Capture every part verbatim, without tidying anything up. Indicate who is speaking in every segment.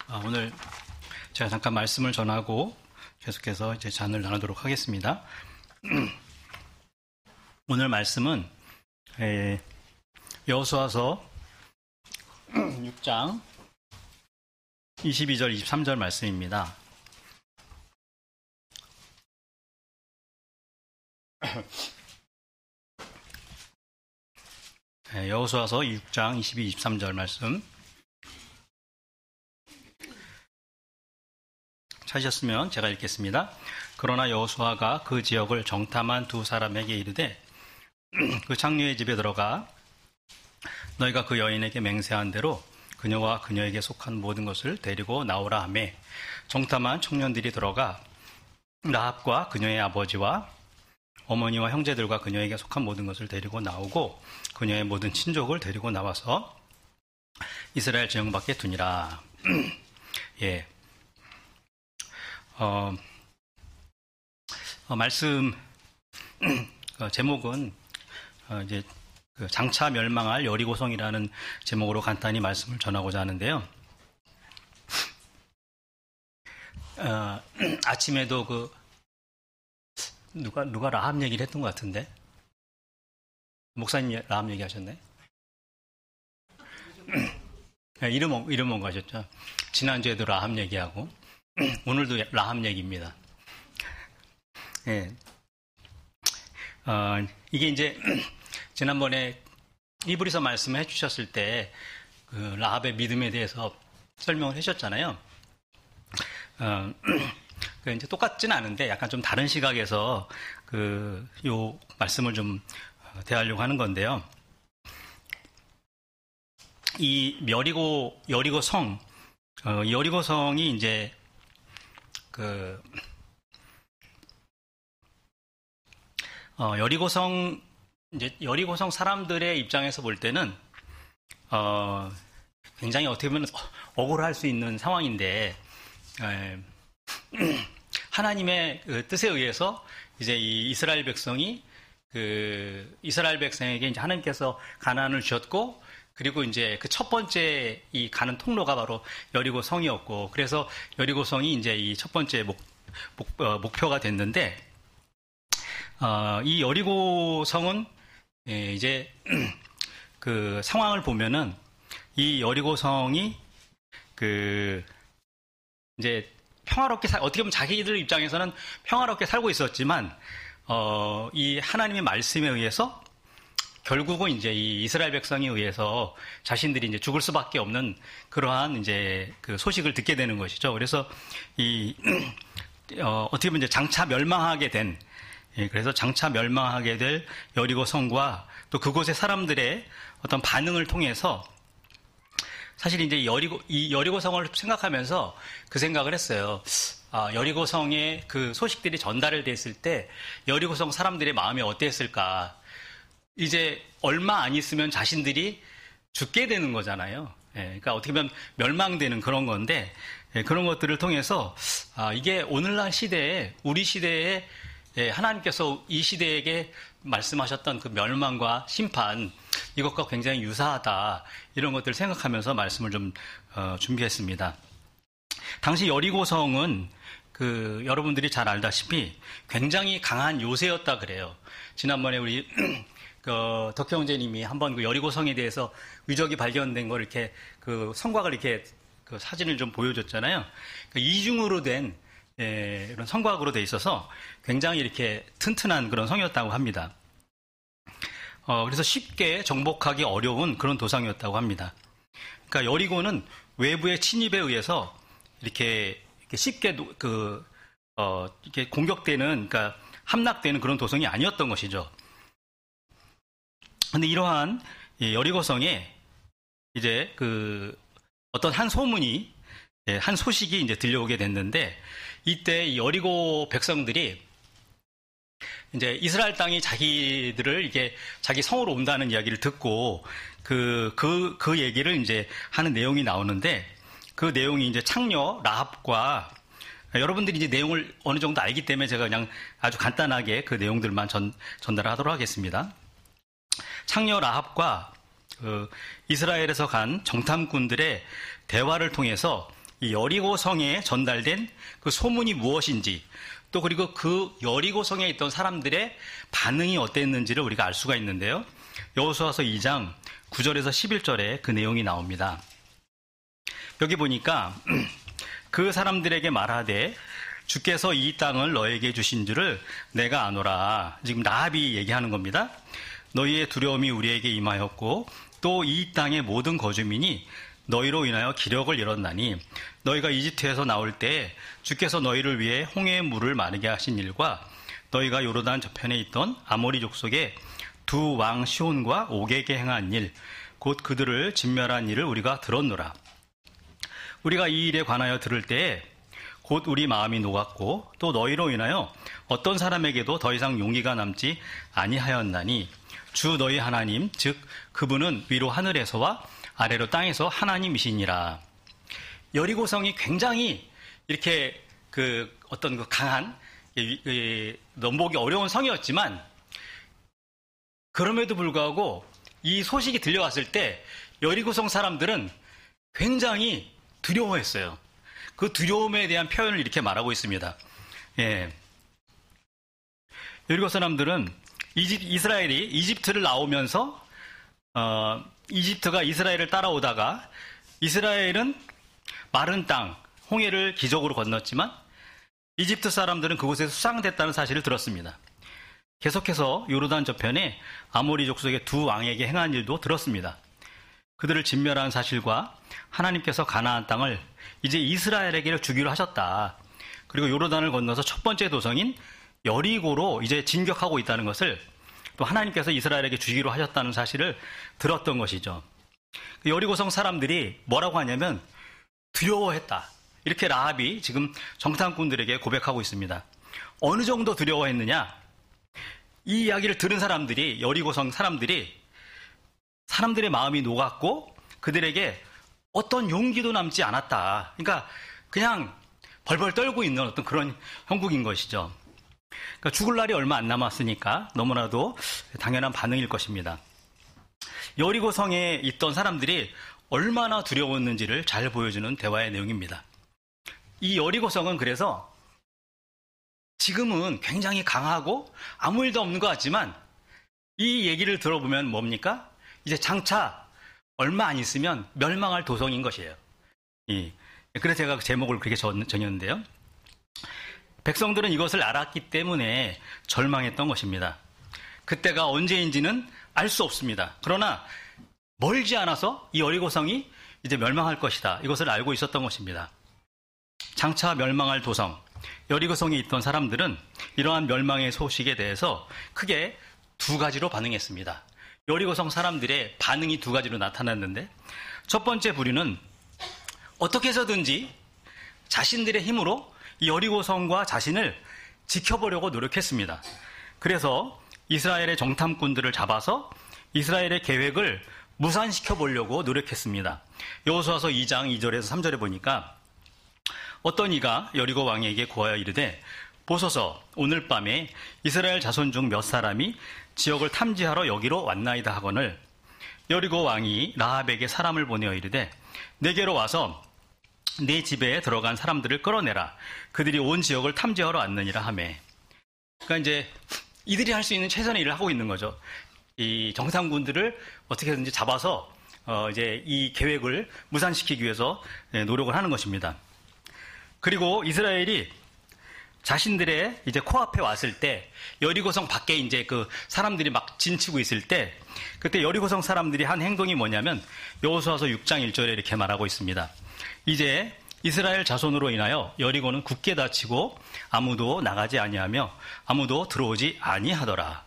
Speaker 1: 아, 오늘 제가 잠깐 말씀을 전하고 계속해서 이제 잔을 나누도록 하겠습니다. 오늘 말씀은 에, 여호수아서 육 장 이십이 절 이십삼 절 말씀입니다. 네, 여호수아서 육 장 이십이, 이십삼 절 말씀 찾으셨으면 제가 읽겠습니다. 그러나 여호수아가 그 지역을 정탐한 두 사람에게 이르되 그 장녀의 집에 들어가 너희가 그 여인에게 맹세한 대로 그녀와 그녀에게 속한 모든 것을 데리고 나오라 하매 정탐한 청년들이 들어가 라합과 그녀의 아버지와 어머니와 형제들과 그녀에게 속한 모든 것을 데리고 나오고 그녀의 모든 친족을 데리고 나와서 이스라엘 지형 밖에 두니라. 예. 어, 어 말씀 어, 제목은 어, 이제 그 장차 멸망할 여리고성이라는 제목으로 간단히 말씀을 전하고자 하는데요. 어, 아침에도 그 누가 누가 라합 얘기를 했던 것 같은데 목사님 라합 얘기하셨네. 네, 이름 이름 뭔가 하셨죠. 지난주에도 라합 얘기하고 오늘도 라합 얘기입니다. 네. 어, 이게 이제 지난번에 이브리서 말씀을 해주셨을 때 그 라합의 믿음에 대해서 설명을 해주셨잖아요. 어, 그 이제 똑같지는 않은데 약간 좀 다른 시각에서 그 요 말씀을 좀 대하려고 하는 건데요. 이 여리고 여리고 성, 어, 여리고 성이 이제 그 어, 여리고성 이제 여리고성 사람들의 입장에서 볼 때는 어, 굉장히 어떻게 보면 억울할 수 있는 상황인데 에, 하나님의 그 뜻에 의해서 이제 이 이스라엘 백성이 그 이스라엘 백성에게 이제 하나님께서 가나안을 주셨고 그리고 이제 그 첫 번째 이 가는 통로가 바로 여리고성이었고 그래서 여리고성이 이제 이 첫 번째 목, 목, 어, 목표가 됐는데 어, 이 여리고성은 예, 이제 그 상황을 보면은 이 여리고성이 그 이제 평화롭게 살, 어떻게 보면 자기들 입장에서는 평화롭게 살고 있었지만 어, 이 하나님의 말씀에 의해서 결국은 이제 이 이스라엘 백성에 의해서 자신들이 이제 죽을 수밖에 없는 그러한 이제 그 소식을 듣게 되는 것이죠. 그래서 이 어, 어떻게 보면 이제 장차 멸망하게 된 예, 그래서 장차 멸망하게 될 여리고 성과 또 그곳의 사람들의 어떤 반응을 통해서 사실 이제 여리고, 이 여리고 성을 생각하면서 그 생각을 했어요. 아, 여리고 성의 그 소식들이 전달을 됐을 때 여리고 성 사람들의 마음이 어땠을까. 이제 얼마 안 있으면 자신들이 죽게 되는 거잖아요. 예, 그러니까 어떻게 보면 멸망되는 그런 건데 예, 그런 것들을 통해서 아, 이게 오늘날 시대에 우리 시대에 예, 하나님께서 이 시대에게 말씀하셨던 그 멸망과 심판 이것과 굉장히 유사하다 이런 것들을 생각하면서 말씀을 좀 어, 준비했습니다. 당시 여리고성은 그 여러분들이 잘 알다시피 굉장히 강한 요새였다 그래요. 지난번에 우리 그 덕형제님이 한번 그 여리고성에 대해서 유적이 발견된 걸 이렇게 그 성곽을 이렇게 그 사진을 좀 보여줬잖아요. 그 이중으로 된 예, 이런 성곽으로 돼 있어서 굉장히 이렇게 튼튼한 그런 성이었다고 합니다. 어, 그래서 쉽게 정복하기 어려운 그런 도상이었다고 합니다. 그러니까 여리고는 외부의 침입에 의해서 이렇게, 이렇게 쉽게 그, 어, 이렇게 공격되는, 그러니까 함락되는 그런 도성이 아니었던 것이죠. 근데 이러한 여리고성에 이제 그 어떤 한 소문이, 한 소식이 이제 들려오게 됐는데 이때 여리고 백성들이 이제 이스라엘 땅이 자기들을 이게 자기 성으로 온다는 이야기를 듣고 그, 그, 그 얘기를 이제 하는 내용이 나오는데 그 내용이 이제 창녀 라합과 여러분들이 이제 내용을 어느 정도 알기 때문에 제가 그냥 아주 간단하게 그 내용들만 전, 전달하도록 하겠습니다. 창녀 라합과 그 이스라엘에서 간 정탐꾼들의 대화를 통해서 이 여리고 성에 전달된 그 소문이 무엇인지, 또 그리고 그 여리고 성에 있던 사람들의 반응이 어땠는지를 우리가 알 수가 있는데요. 여호수아서 이 장 구 절에서 십일 절에 그 내용이 나옵니다. 여기 보니까 그 사람들에게 말하되 주께서 이 땅을 너에게 주신 줄을 내가 아노라. 지금 라합이 얘기하는 겁니다. 너희의 두려움이 우리에게 임하였고 또 이 땅의 모든 거주민이 너희로 인하여 기력을 잃었나니 너희가 이집트에서 나올 때 주께서 너희를 위해 홍해의 물을 마르게 하신 일과 너희가 요르단 저편에 있던 아모리 족속의 두 왕 시온과 옥에게 행한 일, 곧 그들을 진멸한 일을 우리가 들었노라. 우리가 이 일에 관하여 들을 때에 곧 우리 마음이 녹았고 또 너희로 인하여 어떤 사람에게도 더 이상 용기가 남지 아니하였나니 주 너희 하나님 즉 그분은 위로 하늘에서와 아래로 땅에서 하나님이시니라. 여리고성이 굉장히 이렇게 그 어떤 그 강한 넘보기 어려운 성이었지만 그럼에도 불구하고 이 소식이 들려왔을 때 여리고성 사람들은 굉장히 두려워했어요. 그 두려움에 대한 표현을 이렇게 말하고 있습니다. 예. 여리고 사람들은 이집, 이스라엘이 이집트를 나오면서 어, 이집트가 이스라엘을 따라오다가 이스라엘은 마른 땅, 홍해를 기적으로 건넜지만 이집트 사람들은 그곳에서 수상됐다는 사실을 들었습니다. 계속해서 요르단 저편에 아모리 족속의 두 왕에게 행한 일도 들었습니다. 그들을 진멸한 사실과 하나님께서 가나안 땅을 이제 이스라엘에게 주기로 하셨다. 그리고 요르단을 건너서 첫 번째 도성인 여리고로 이제 진격하고 있다는 것을 또 하나님께서 이스라엘에게 주기로 하셨다는 사실을 들었던 것이죠. 여리고성 사람들이 뭐라고 하냐면 두려워했다. 이렇게 라합이 지금 정탐꾼들에게 고백하고 있습니다. 어느 정도 두려워했느냐? 이 이야기를 들은 사람들이, 여리고성 사람들이 사람들의 마음이 녹았고 그들에게 어떤 용기도 남지 않았다. 그러니까 그냥 벌벌 떨고 있는 어떤 그런 형국인 것이죠. 그러니까 죽을 날이 얼마 안 남았으니까 너무나도 당연한 반응일 것입니다. 여리고성에 있던 사람들이 얼마나 두려웠는지를 잘 보여주는 대화의 내용입니다. 이 여리고성은 그래서 지금은 굉장히 강하고 아무 일도 없는 것 같지만 이 얘기를 들어보면 뭡니까? 이제 장차 얼마 안 있으면 멸망할 도성인 것이에요. 예. 그래서 제가 제목을 그렇게 정했는데요. 백성들은 이것을 알았기 때문에 절망했던 것입니다. 그때가 언제인지는 알 수 없습니다. 그러나 멀지 않아서 이 여리고성이 이제 멸망할 것이다. 이것을 알고 있었던 것입니다. 장차 멸망할 도성, 여리고성에 있던 사람들은 이러한 멸망의 소식에 대해서 크게 두 가지로 반응했습니다. 여리고성 사람들의 반응이 두 가지로 나타났는데 첫 번째 부류는 어떻게 해서든지 자신들의 힘으로 이 여리고성과 자신을 지켜보려고 노력했습니다. 그래서 이스라엘의 정탐꾼들을 잡아서 이스라엘의 계획을 무산시켜 보려고 노력했습니다. 여호수아서 이 장 이 절에서 삼 절에 보니까 어떤 이가 여리고 왕에게 구하여 이르되 보소서 오늘 밤에 이스라엘 자손 중 몇 사람이 지역을 탐지하러 여기로 왔나이다 하거늘 여리고 왕이 라합에게 사람을 보내어 이르되 내게로 와서 내 집에 들어간 사람들을 끌어내라. 그들이 온 지역을 탐지하러 왔느니라 하매. 그러니까 이제 이들이 할 수 있는 최선의 일을 하고 있는 거죠. 이 정탐꾼들을 어떻게든지 잡아서 어 이제 이 계획을 무산시키기 위해서 노력을 하는 것입니다. 그리고 이스라엘이 자신들의 이제 코앞에 왔을 때 여리고성 밖에 이제 그 사람들이 막 진치고 있을 때 그때 여리고성 사람들이 한 행동이 뭐냐면 여호수아서 육 장 일 절에 이렇게 말하고 있습니다. 이제 이스라엘 자손으로 인하여 여리고는 굳게 닫히고 아무도 나가지 아니하며 아무도 들어오지 아니하더라.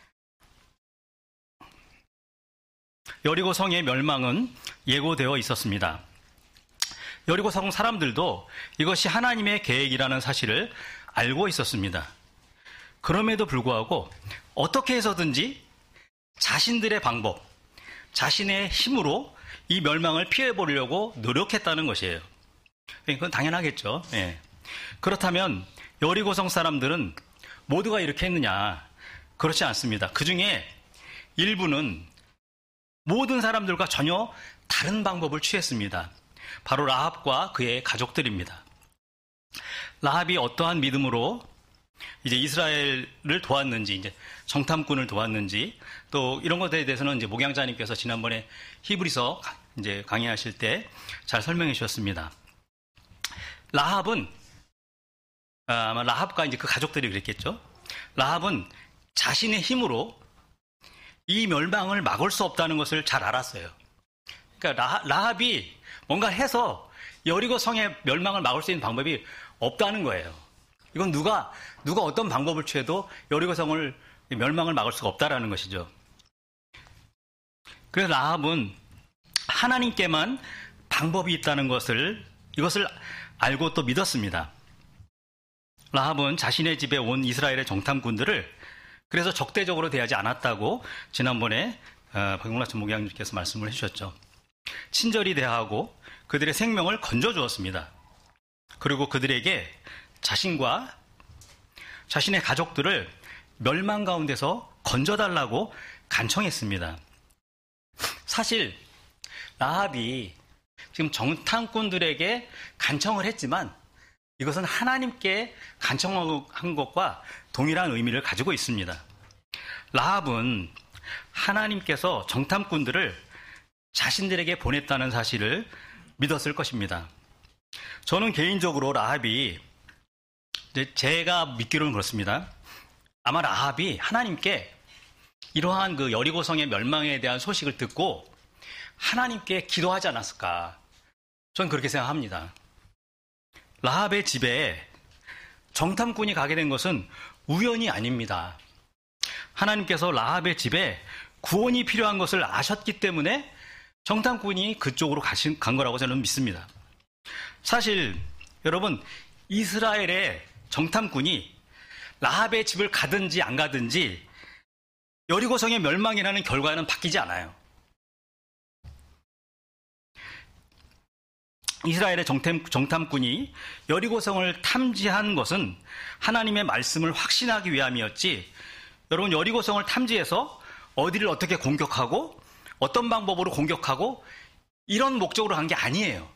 Speaker 1: 여리고 성의 멸망은 예고되어 있었습니다. 여리고 성 사람들도 이것이 하나님의 계획이라는 사실을 알고 있었습니다. 그럼에도 불구하고 어떻게 해서든지 자신들의 방법, 자신의 힘으로 이 멸망을 피해보려고 노력했다는 것이에요. 그건 당연하겠죠. 예. 그렇다면 여리고성 사람들은 모두가 이렇게 했느냐? 그렇지 않습니다. 그 중에 일부는 모든 사람들과 전혀 다른 방법을 취했습니다. 바로 라합과 그의 가족들입니다. 라합이 어떠한 믿음으로 이제 이스라엘을 도왔는지, 이제 정탐꾼을 도왔는지, 또 이런 것에 대해서는 이제 목양자님께서 지난번에 히브리서 이제 강의하실 때 잘 설명해 주셨습니다. 라합은, 아마 라합과 이제 그 가족들이 그랬겠죠. 라합은 자신의 힘으로 이 멸망을 막을 수 없다는 것을 잘 알았어요. 그러니까 라하, 라합이 뭔가 해서 여리고 성의 멸망을 막을 수 있는 방법이 없다는 거예요. 이건 누가 누가 어떤 방법을 취해도 여리고 성을 멸망을 막을 수가 없다라는 것이죠. 그래서 라합은 하나님께만 방법이 있다는 것을 이것을 알고 또 믿었습니다. 라합은 자신의 집에 온 이스라엘의 정탐꾼들을 그래서 적대적으로 대하지 않았다고 지난번에 박용락 목양님께서 말씀을 해주셨죠. 친절히 대하고 그들의 생명을 건져주었습니다. 그리고 그들에게 자신과 자신의 가족들을 멸망 가운데서 건져달라고 간청했습니다. 사실 라합이 지금 정탐꾼들에게 간청을 했지만 이것은 하나님께 간청한 것과 동일한 의미를 가지고 있습니다. 라합은 하나님께서 정탐꾼들을 자신들에게 보냈다는 사실을 믿었을 것입니다. 저는 개인적으로 라합이, 제가 믿기로는 그렇습니다. 아마 라합이 하나님께 이러한 그 여리고성의 멸망에 대한 소식을 듣고 하나님께 기도하지 않았을까. 저는 그렇게 생각합니다. 라합의 집에 정탐꾼이 가게 된 것은 우연이 아닙니다. 하나님께서 라합의 집에 구원이 필요한 것을 아셨기 때문에 정탐꾼이 그쪽으로 가신, 간 거라고 저는 믿습니다. 사실 여러분, 이스라엘의 정탐꾼이 라합의 집을 가든지 안 가든지 여리고성의 멸망이라는 결과는 바뀌지 않아요. 이스라엘의 정탐, 정탐꾼이 여리고성을 탐지한 것은 하나님의 말씀을 확신하기 위함이었지, 여러분, 여리고성을 탐지해서 어디를 어떻게 공격하고 어떤 방법으로 공격하고 이런 목적으로 간 게 아니에요.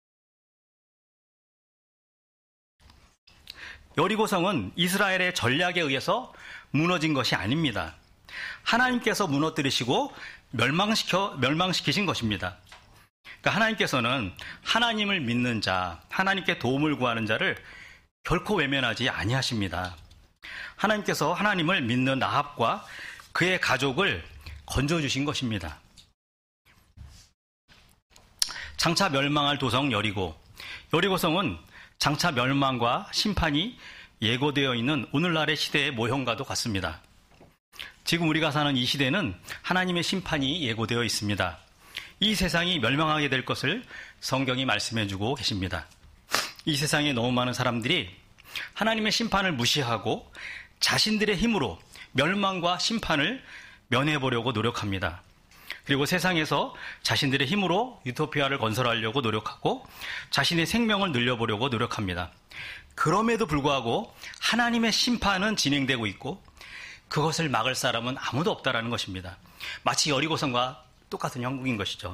Speaker 1: 여리고성은 이스라엘의 전략에 의해서 무너진 것이 아닙니다. 하나님께서 무너뜨리시고 멸망시켜, 멸망시키신 것입니다. 그러니까 하나님께서는 하나님을 믿는 자, 하나님께 도움을 구하는 자를 결코 외면하지 아니하십니다. 하나님께서 하나님을 믿는 라합과 그의 가족을 건져주신 것입니다. 장차 멸망할 도성 여리고, 여리고성은 장차 멸망과 심판이 예고되어 있는 오늘날의 시대의 모형과도 같습니다. 지금 우리가 사는 이 시대는 하나님의 심판이 예고되어 있습니다. 이 세상이 멸망하게 될 것을 성경이 말씀해주고 계십니다. 이 세상에 너무 많은 사람들이 하나님의 심판을 무시하고 자신들의 힘으로 멸망과 심판을 면해보려고 노력합니다. 그리고 세상에서 자신들의 힘으로 유토피아를 건설하려고 노력하고 자신의 생명을 늘려보려고 노력합니다. 그럼에도 불구하고 하나님의 심판은 진행되고 있고 그것을 막을 사람은 아무도 없다라는 것입니다. 마치 여리고성과 똑같은 형국인 것이죠.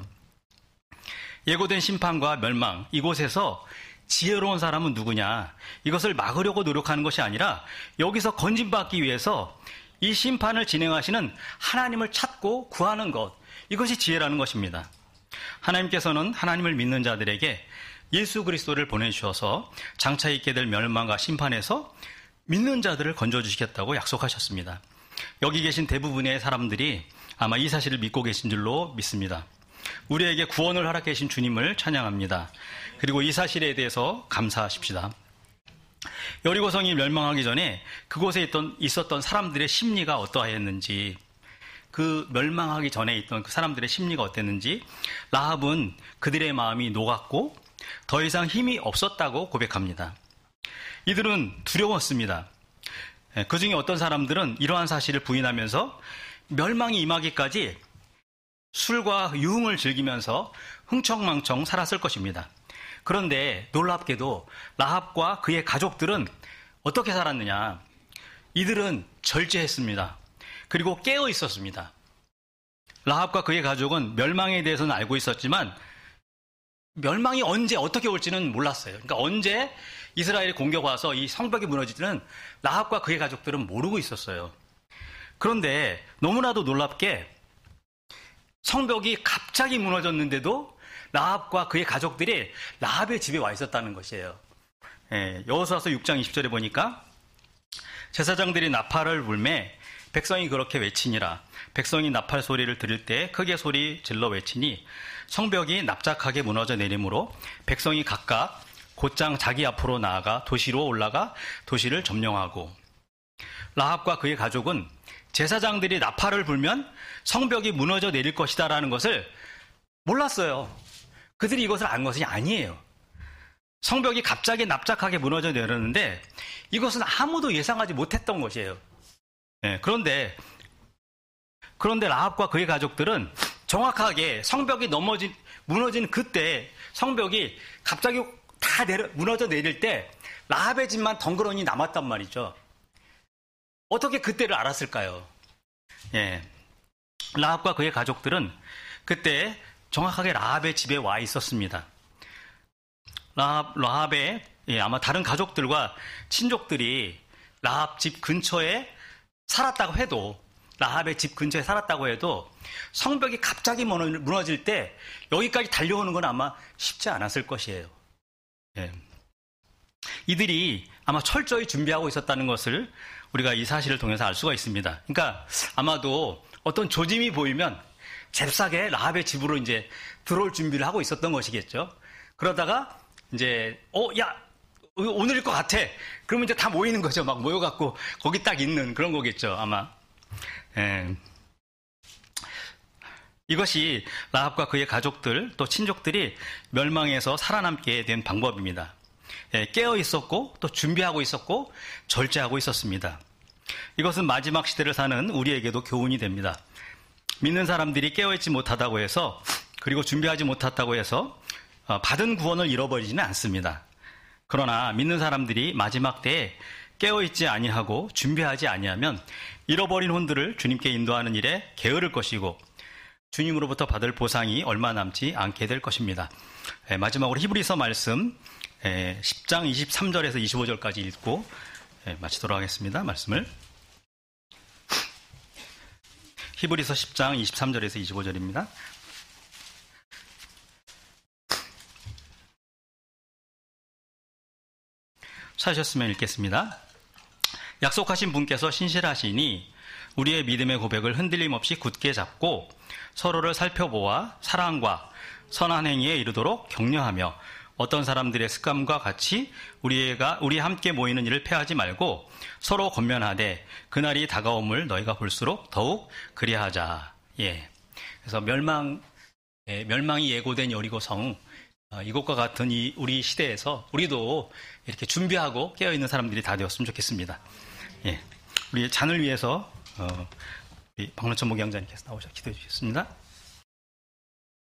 Speaker 1: 예고된 심판과 멸망, 이곳에서 지혜로운 사람은 누구냐? 이것을 막으려고 노력하는 것이 아니라 여기서 건진받기 위해서 이 심판을 진행하시는 하나님을 찾고 구하는 것, 이것이 지혜라는 것입니다. 하나님께서는 하나님을 믿는 자들에게 예수 그리스도를 보내주셔서 장차 있게 될 멸망과 심판에서 믿는 자들을 건져주시겠다고 약속하셨습니다. 여기 계신 대부분의 사람들이 아마 이 사실을 믿고 계신 줄로 믿습니다. 우리에게 구원을 허락해 주신 주님을 찬양합니다. 그리고 이 사실에 대해서 감사하십시다. 여리고성이 멸망하기 전에 그곳에 있던, 있었던 사람들의 심리가 어떠하였는지, 그 멸망하기 전에 있던 그 사람들의 심리가 어땠는지 라합은 그들의 마음이 녹았고 더 이상 힘이 없었다고 고백합니다. 이들은 두려웠습니다. 그 중에 어떤 사람들은 이러한 사실을 부인하면서 멸망이 임하기까지 술과 유흥을 즐기면서 흥청망청 살았을 것입니다. 그런데 놀랍게도 라합과 그의 가족들은 어떻게 살았느냐? 이들은 절제했습니다. 그리고 깨어 있었습니다. 라합과 그의 가족은 멸망에 대해서는 알고 있었지만 멸망이 언제 어떻게 올지는 몰랐어요. 그러니까 언제 이스라엘이 공격 와서 이 성벽이 무너지지는 라합과 그의 가족들은 모르고 있었어요. 그런데 너무나도 놀랍게 성벽이 갑자기 무너졌는데도 라합과 그의 가족들이 라합의 집에 와 있었다는 것이에요. 예, 여호수아서 육 장 이십 절에 보니까 제사장들이 나팔을 불매 백성이 그렇게 외치니라. 백성이 나팔 소리를 들을 때 크게 소리 질러 외치니 성벽이 납작하게 무너져 내리므로 백성이 각각 곧장 자기 앞으로 나아가 도시로 올라가 도시를 점령하고, 라합과 그의 가족은 제사장들이 나팔을 불면 성벽이 무너져 내릴 것이다라는 것을 몰랐어요. 그들이 이것을 안 것이 아니에요. 성벽이 갑자기 납작하게 무너져 내렸는데 이것은 아무도 예상하지 못했던 것이에요. 네, 그런데 그런데 라합과 그의 가족들은 정확하게 성벽이 넘어진 무너진 그때 성벽이 갑자기 다 내려, 무너져 내릴 때 라합의 집만 덩그러니 남았단 말이죠. 어떻게 그때를 알았을까요? 예, 라합과 그의 가족들은 그때 정확하게 라합의 집에 와 있었습니다. 라합, 라합의 예, 아마 다른 가족들과 친족들이 라합 집 근처에 살았다고 해도 라합의 집 근처에 살았다고 해도 성벽이 갑자기 무너질 때 여기까지 달려오는 건 아마 쉽지 않았을 것이에요. 예. 이들이 아마 철저히 준비하고 있었다는 것을 우리가 이 사실을 통해서 알 수가 있습니다. 그러니까 아마도 어떤 조짐이 보이면 잽싸게 라합의 집으로 이제 들어올 준비를 하고 있었던 것이겠죠. 그러다가 이제 어, 야, 오늘일 것 같아. 그러면 이제 다 모이는 거죠. 막 모여갖고 거기 딱 있는 그런 거겠죠, 아마. 예. 이것이 라합과 그의 가족들 또 친족들이 멸망에서 살아남게 된 방법입니다. 예, 깨어 있었고 또 준비하고 있었고 절제하고 있었습니다. 이것은 마지막 시대를 사는 우리에게도 교훈이 됩니다. 믿는 사람들이 깨어있지 못하다고 해서 그리고 준비하지 못했다고 해서 받은 구원을 잃어버리지는 않습니다. 그러나 믿는 사람들이 마지막 때에 깨어있지 아니하고 준비하지 아니하면 잃어버린 혼들을 주님께 인도하는 일에 게으를 것이고 주님으로부터 받을 보상이 얼마 남지 않게 될 것입니다. 마지막으로 히브리서 말씀 십 장 이십삼 절에서 이십오 절까지 읽고 마치도록 하겠습니다. 말씀을 히브리서 십 장 이십삼 절에서 이십오 절입니다. 찾으셨으면 읽겠습니다. 약속하신 분께서 신실하시니 우리의 믿음의 고백을 흔들림 없이 굳게 잡고 서로를 살펴보아 사랑과 선한 행위에 이르도록 격려하며 어떤 사람들의 습관과 같이 우리가 우리 함께 모이는 일을 패하지 말고 서로 권면하되 그날이 다가옴을 너희가 볼수록 더욱 그리하자. 예. 그래서 멸망 예, 멸망이 예고된 여리고성 어, 이것과 같은 이 우리 시대에서 우리도 이렇게 준비하고 깨어 있는 사람들이 다 되었으면 좋겠습니다. 예. 우리 잔을 위해서 어, 우리 박론천 목양자님께서 나오셔서 기도해 주셨습니다.